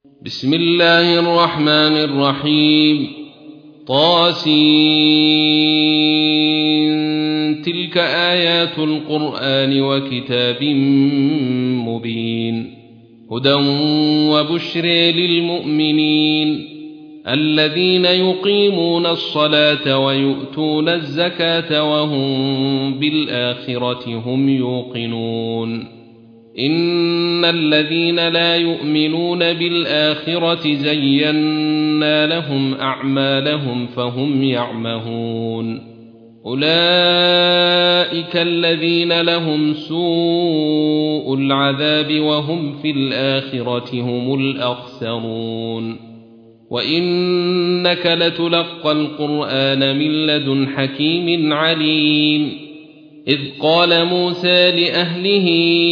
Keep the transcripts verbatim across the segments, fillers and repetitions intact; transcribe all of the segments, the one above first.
بسم الله الرحمن الرحيم. طاسين تلك آيات القرآن وكتاب مبين هدى وبشر للمؤمنين الذين يقيمون الصلاة ويؤتون الزكاة وهم بالآخرة هم يوقنون. إن الذين لا يؤمنون بالآخرة زينا لهم أعمالهم فهم يعمهون. أولئك الذين لهم سوء العذاب وهم في الآخرة هم الأخسرون. وإنك لتلقى القرآن من لدن حكيم عليم. إذ قال موسى لأهله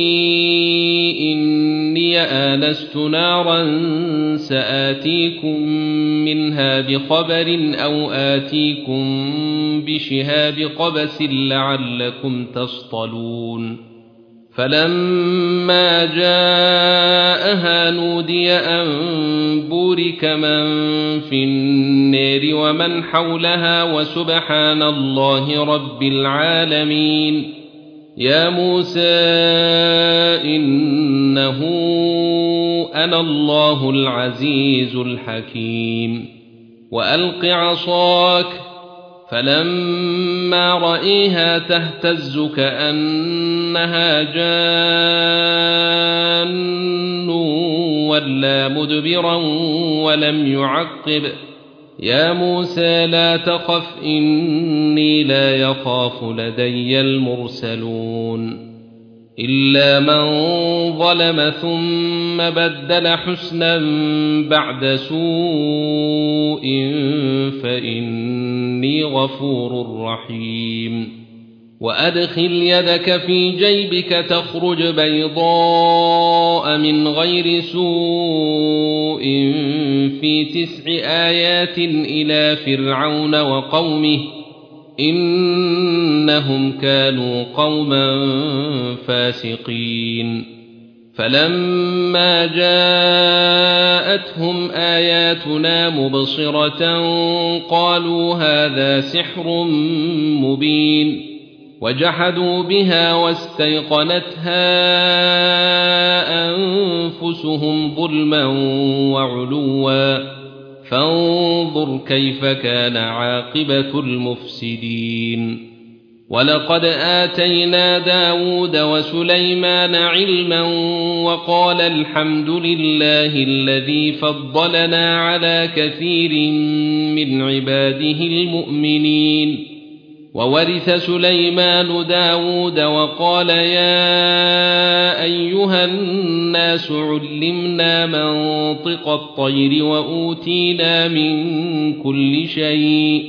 إني آنست نارا سآتيكم منها بخبر أو آتيكم بشهاب قبس لعلكم تصطلون. فلما جاءها نودي أن بورك من في النار ومن حولها وسبحان الله رب العالمين. يا موسى إنه أنا الله العزيز الحكيم. وألق عصاك فلما رأيها تهتز كأنها جان ولا مدبرا ولم يعقب. يا موسى لا تخف إني لا يخاف لدي المرسلون. إلا من ظلم ثم بدل حسنا بعد سوء فإني غفور رحيم. وأدخل يدك في جيبك تخرج بيضاء من غير سوء في تسع آيات إلى فرعون وقومه إنهم كانوا قوما فاسقين. فلما جاءتهم آياتنا مبصرة قالوا هذا سحر مبين. وجحدوا بها واستيقنتها أنفسهم ظلما وعلوا فانظر كيف كان عاقبة المفسدين. ولقد آتينا داود وسليمان علما وقال الحمد لله الذي فضلنا على كثير من عباده المؤمنين. وورث سليمان داود وقال يا أيها الناس علمنا منطق الطير وأوتينا من كل شيء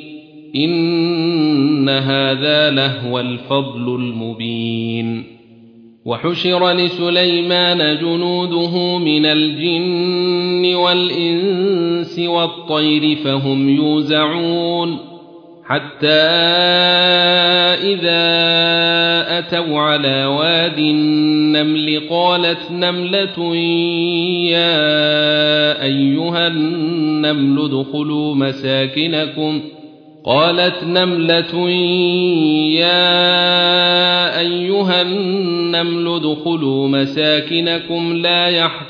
إن هذا لهو الفضل المبين. وحشر لسليمان جنوده من الجن والإنس والطير فهم يوزعون حتى إذا أتوا على واد النمل قالت نملة يا أيها النمل ادخلوا مساكنكم قالت نملة يا أيها النمل ادخلوا مساكنكم لا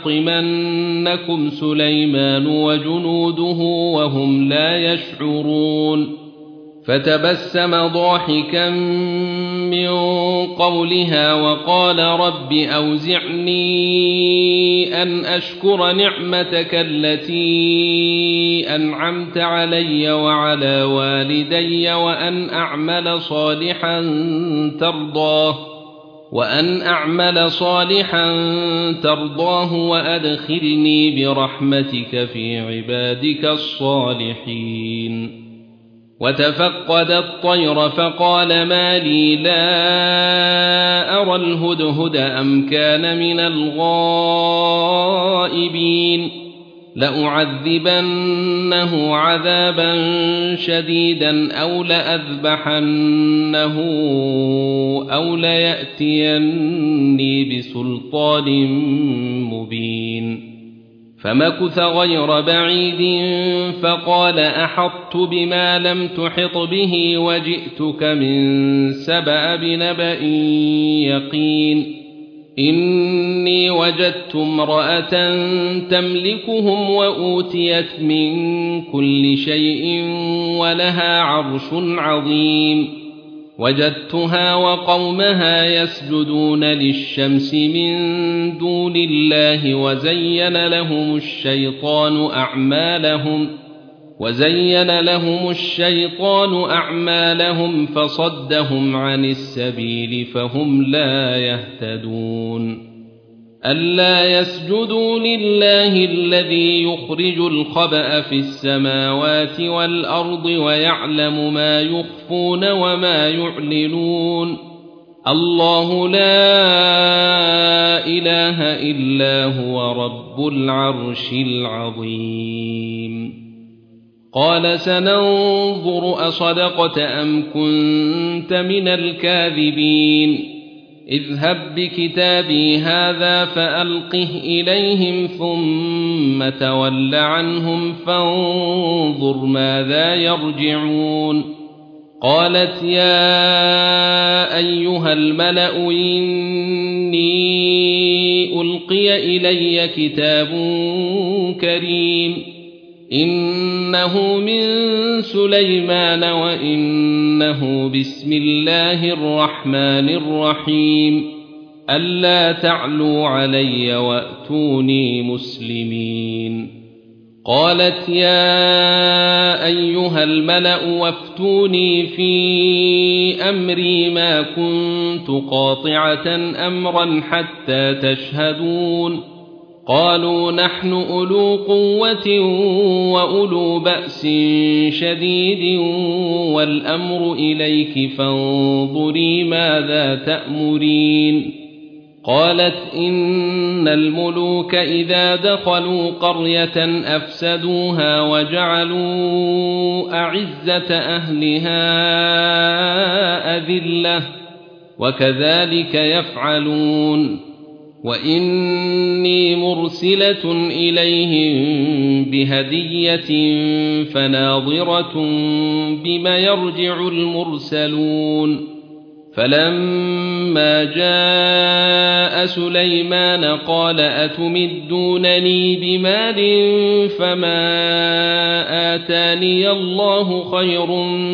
يحطمنكم سليمان وجنوده وهم لا يشعرون. فتبسم ضاحكا من قولها وقال رب أوزعني أن أشكر نعمتك التي أنعمت علي وعلى والدي وأن أعمل صالحا ترضاه وأن أعمل صالحا ترضاه وأدخلني برحمتك في عبادك الصالحين. وتفقد الطير فقال ما لي لا أرى الهدهد أم كان من الغائبين. لأعذبنه عذابا شديدا أو لأذبحنه أو ليأتيني بسلطان مبين. فمكث غير بعيد فقال أحطت بما لم تحط به وجئتك من سبأ بنبأ يقين إني وجدت امرأة تملكهم وأوتيت من كل شيء ولها عرش عظيم وجدتها وقومها يسجدون للشمس من دون الله وزين لهم الشيطان أعمالهم وزين لهم الشيطان أعمالهم فصدهم عن السبيل فهم لا يهتدون ألا يسجدوا لله الذي يخرج الخبأ في السماوات والأرض ويعلم ما يخفون وما يعلنون الله لا إله إلا هو رب العرش العظيم قال سننظر أصدقت أم كنت من الكاذبين اذهب بكتابي هذا فألقه إليهم ثم تول عنهم فانظر ماذا يرجعون قالت يا أيها الملأ إني ألقي إلي كتاب كريم إنه من سليمان وإنه بسم الله الرحمن الرحيم ألا تعلوا علي وأتوني مسلمين قالت يا أيها الملأ وافتوني في أمري ما كنت قاطعة أمرا حتى تشهدون قالوا نحن أولو قوة وأولو بأس شديد والأمر إليك فانظري ماذا تأمرين قالت إن الملوك إذا دخلوا قرية أفسدوها وجعلوا أعزة أهلها أذلة وكذلك يفعلون وإني مرسلة إليهم بهدية فناظرة بما يرجع المرسلون فلما جاء سليمان قال أتمدونني بمال فما آتاني الله خير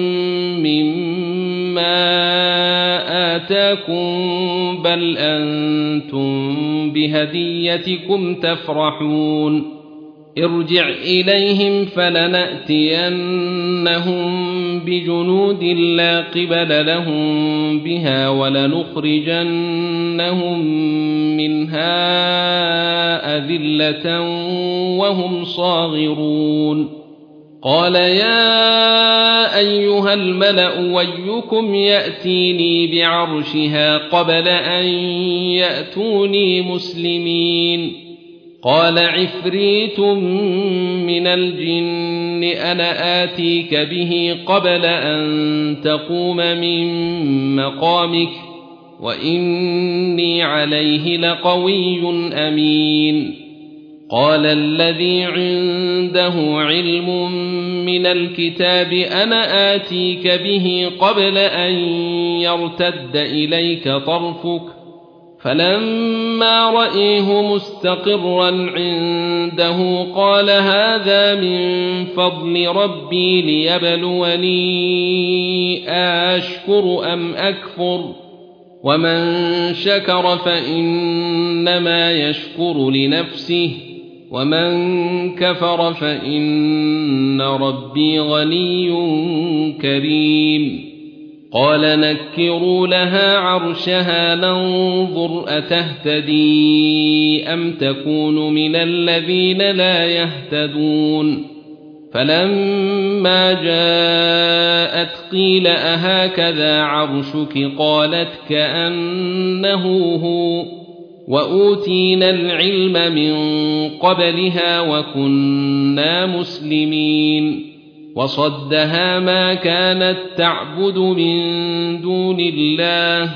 مما آتاكم بل أنتم بهديتكم تفرحون ارجع إليهم فلنأتينهم بجنود لا قبل لهم بها ولنخرجنهم منها أذلة وهم صاغرون قال يا أيها الملأ ويكم يأتيني بعرشها قبل أن يأتوني مسلمين قال عفريت من الجن أنا آتيك به قبل أن تقوم من مقامك وإني عليه لقوي أمين قال الذي عنده علم من الكتاب أنا آتيك به قبل أن يرتد إليك طرفك فلما رأيه مستقرا عنده قال هذا من فضل ربي ليبلوني أشكر أم أكفر ومن شكر فإنما يشكر لنفسه ومن كفر فإن ربي غني كريم قال نكروا لها عرشها ننظر أتهتدي أم تكون من الذين لا يهتدون فلما جاءت قيل أهكذا عرشك قالت كأنه هو وأوتينا العلم من قبلها وكنا مسلمين وصدها ما كانت تعبد من دون الله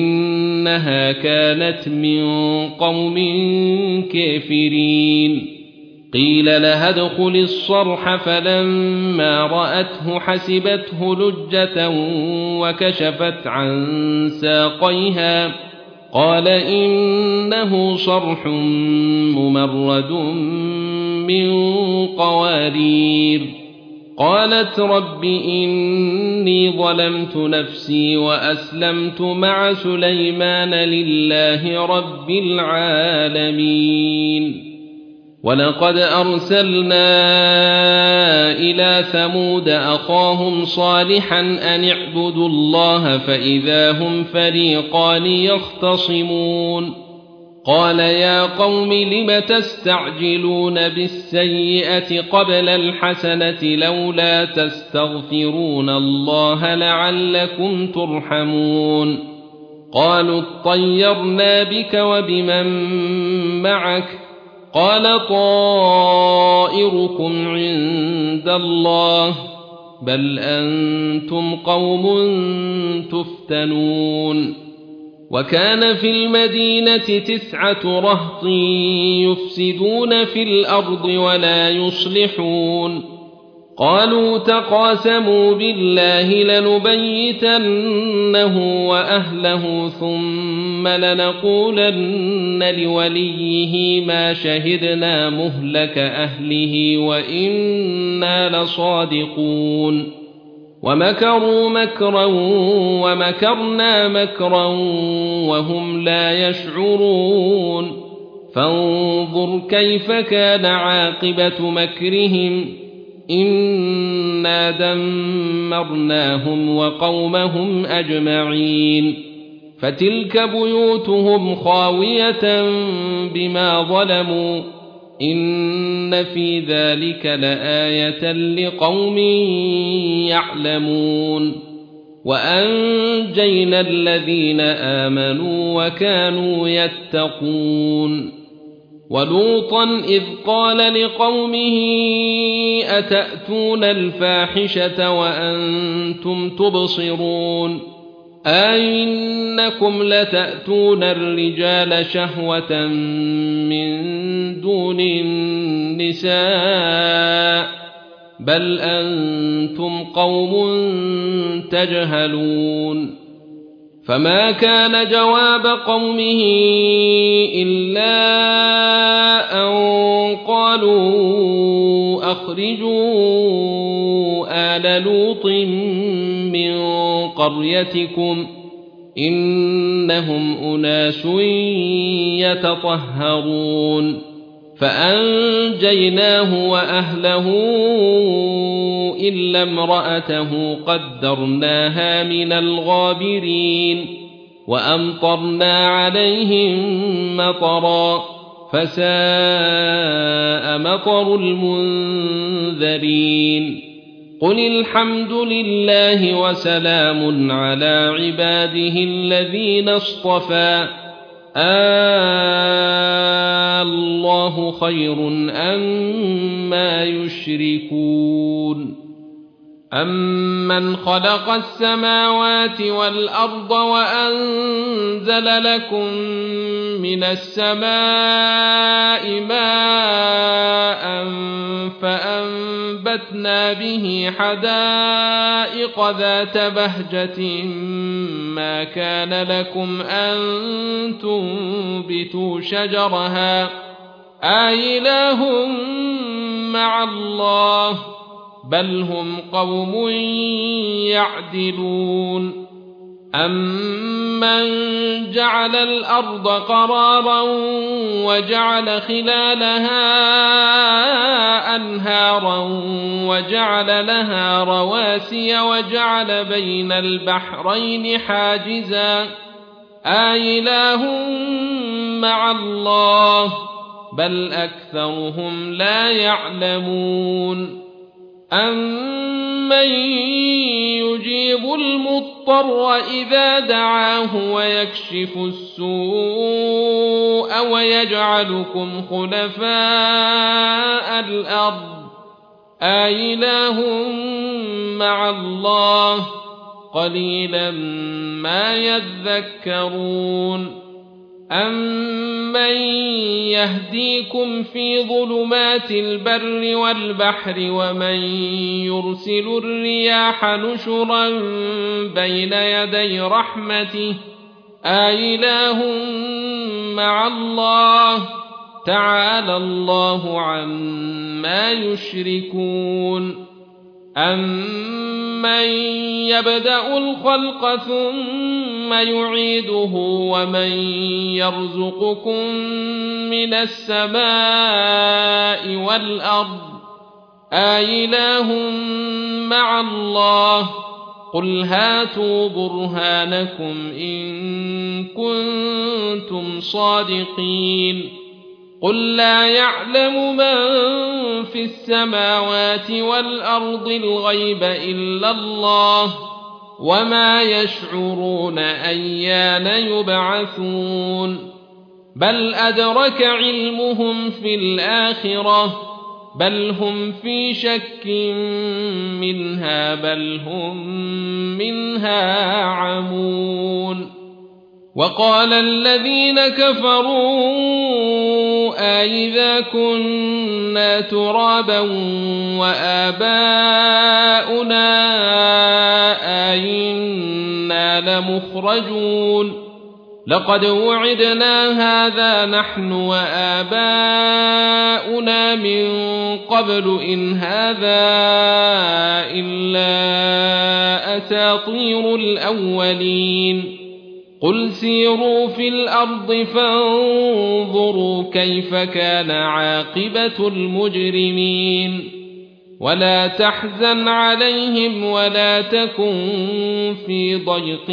إنها كانت من قوم كافرين قيل لها ادخل الصرح فلما رأته حسبته لجة وكشفت عن ساقيها قال إنه صرح ممرد من قوارير قالت رب إني ظلمت نفسي وأسلمت مع سليمان لله رب العالمين ولقد أرسلنا إلى ثمود أخاهم صالحا أن اعبدوا الله فإذا هم فريقان يختصمون قال يا قوم لم تستعجلون بالسيئة قبل الحسنة لولا تستغفرون الله لعلكم ترحمون قالوا اطيرنا بك وبمن معك قال طائركم عند الله بل أنتم قوم تفتنون وكان في المدينة تسعة رهط يفسدون في الأرض ولا يصلحون قالوا تقاسموا بالله لنبيتنه وأهله ثم لنقولن لوليه ما شهدنا مهلك أهله وإنا لصادقون ومكروا مكرا ومكرنا مكرا وهم لا يشعرون فانظر كيف كان عاقبة مكرهم إنا دمرناهم وقومهم أجمعين فتلك بيوتهم خاوية بما ظلموا إن في ذلك لآية لقوم يعلمون وأنجينا الذين آمنوا وكانوا يتقون ولوطا إذ قال لقومه أتأتون الفاحشة وأنتم تبصرون أئنكم لتأتون الرجال شهوة من دون النساء بل أنتم قوم تجهلون فما كان جواب قومه إلا أن قالوا أخرجوا آل لوط من قريتكم إنهم أناس يتطهرون فأنجيناه وأهله إلا امرأته قدرناها من الغابرين وأمطرنا عليهم مطرا فساء مطر المنذرين قل الحمد لله وسلام على عباده الذين اصطفى الله خير أما يشركون أمن خلق السماوات والأرض وأنزل لكم من السماء ماء فأنبتنا به حدائق ذات بهجة ما كان لكم أن تنبتوا شجرها أإله مع الله بل هم قوم يعدلون أمن جعل الأرض قرارا وجعل خلالها أنهارا وجعل لها رواسي وجعل بين البحرين حاجزا أإله مع الله بل أكثرهم لا يعلمون أمن يجيب المضطر إذا دعاه ويكشف السوء ويجعلكم خلفاء الأرض أإله مع الله قليلا ما يذكرون أَمَّن يَهْدِيكُمْ فِي ظُلُمَاتِ الْبَرِّ وَالْبَحْرِ وَمَن يُرْسِلُ الرِّيَاحَ نُشُرًا بَيْنَ يَدَيْ رَحْمَتِهِ أَإِلَٰهٌ مَّعَ اللَّهِ تَعَالَى اللَّهُ عَمَّا يُشْرِكُونَ أَمَّن يَبْدَأُ الْخَلْقَ ثُمَّ يُعِيدُهُ وَمَن يَرْزُقُكُم مِّنَ السَّمَاءِ وَالْأَرْضِ أَإِلَٰهٌ مَّعَ اللَّهِ قُلْ هَاتُوا بُرْهَانَكُمْ إِن كُنتُمْ صَادِقِينَ قُل لَّا يَعْلَمُ مَن فِي السَّمَاوَاتِ وَالْأَرْضِ الْغَيْبَ إِلَّا اللَّهُ وَمَا يَشْعُرُونَ أَيَّانَ يُبْعَثُونَ بَلْ أَدْرَكَ عِلْمُهُمْ فِي الْآخِرَةِ بَلْ هُمْ فِي شَكٍّ مِّنْهَا بَلْ هُمْ مِنْهَا عَمُونَ وَقَالَ الَّذِينَ كَفَرُوا أَإِذَا كُنَّا تُرَابًا وَآبَاؤُنَا أَإِنَّا لَمُخْرَجُونَ لقد وعدنا هذا نحن وآباؤنا من قبل إن هذا إلا أساطير الأولين قل سيروا في الأرض فانظروا كيف كان عاقبة المجرمين ولا تحزن عليهم ولا تكن في ضيق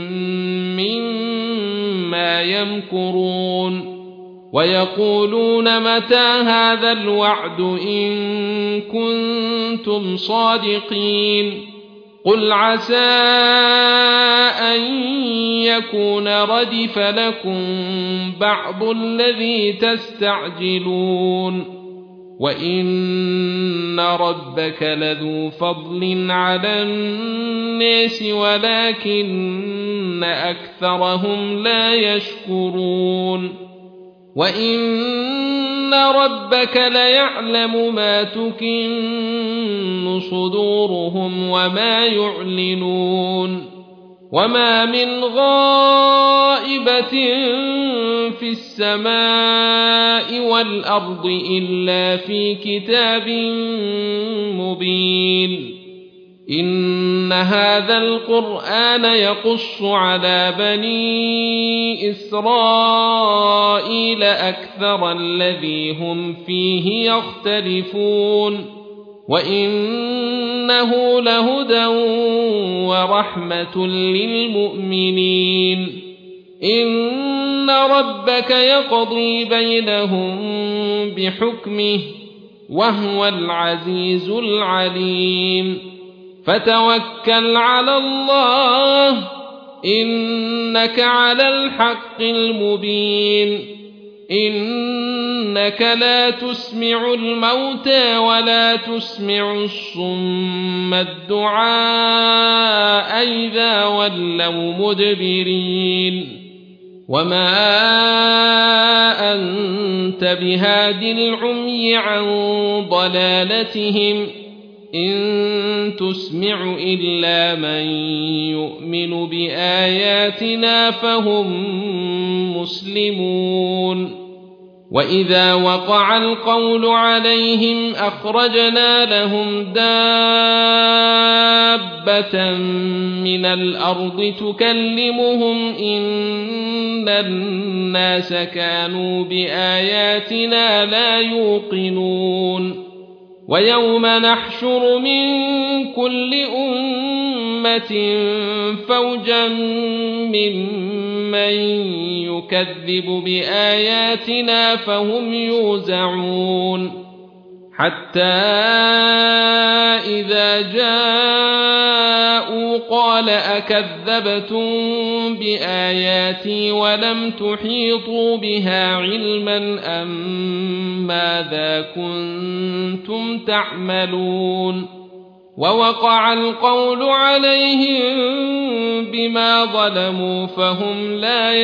مما يمكرون ويقولون متى هذا الوعد إن كنتم صادقين قل عسى أن يكون ردف لكم بعض الذي تستعجلون وإن ربك لذو فضل على الناس ولكن أكثرهم لا يشكرون وإن ربك ليعلم ما تكن صدورهم وما يعلنون وما من غائبة في السماء والأرض إلا في كتاب مبين إن هذا القرآن يقص على بني إسرائيل أكثر الذي هم فيه يختلفون وإنه لهدى ورحمة للمؤمنين إن ربك يقضي بينهم بحكمه وهو العزيز العليم فتوكل على الله إنك على الحق المبين إنك لا تسمع الموتى ولا تسمع الصم الدعاء إذا ولوا مدبرين وما أنت بهاد العمي عن ضلالتهم إن تسمع إلا من يؤمن بآياتنا فهم مسلمون وإذا وقع القول عليهم أخرجنا لهم دابة من الأرض تكلمهم إن الناس كانوا بآياتنا لا يوقنون ويوم نحشر من كل أمة فوجا ممن يكذب بآياتنا فهم يوزعون حتى إذا جاءوا قال أكذبتم بآياتي ولم تحيطوا بها علما أم ماذا كنتم تعملون ووقع القول عليهم بما ظلموا فهم لا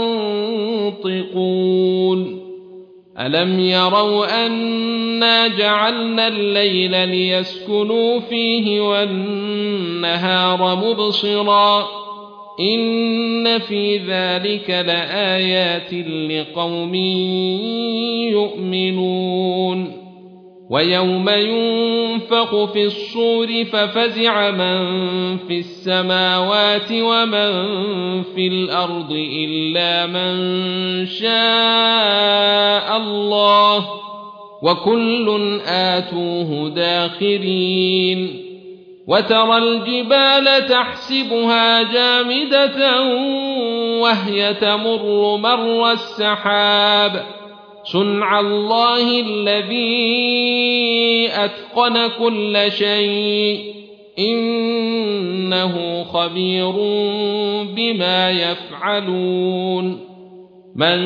ينطقون ألم يروا أنا جعلنا الليل ليسكنوا فيه والنهار مبصرا إن في ذلك لآيات لقوم يؤمنون ويوم ينفخ في الصور ففزع من في السماوات ومن في الأرض إلا من شاء الله وكل آتوه داخرين وترى الجبال تحسبها جامدة وهي تمر مر السحاب صنع الله الذي أتقن كل شيء إنه خبير بما يفعلون من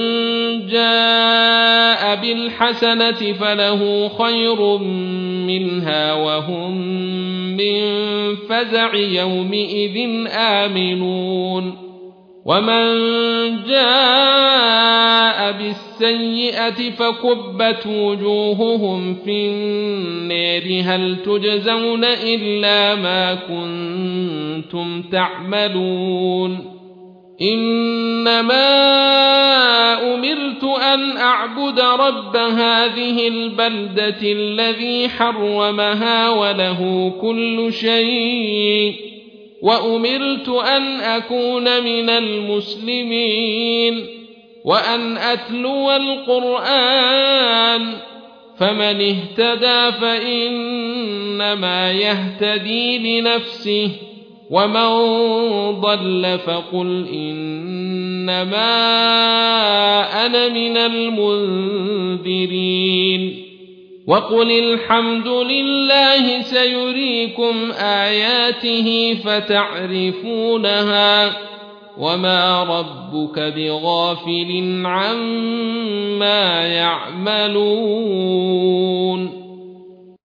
جاء بالحسنة فله خير منها وهم من فزع يومئذ آمنون ومن جاء بالسيئة فكبت وجوههم في النار هل تجزون إلا ما كنتم تعملون إنما أمرت أن أعبد رب هذه البلدة الذي حرمها وله كل شيء وأمرت أن أكون من المسلمين وأن أتلو القرآن فمن اهتدى فإنما يهتدي لنفسه ومن ضل فقل إنما أنا من المنذرين وقل الحمد لله سيريكم آياته فتعرفونها وما ربك بغافل عما يعملون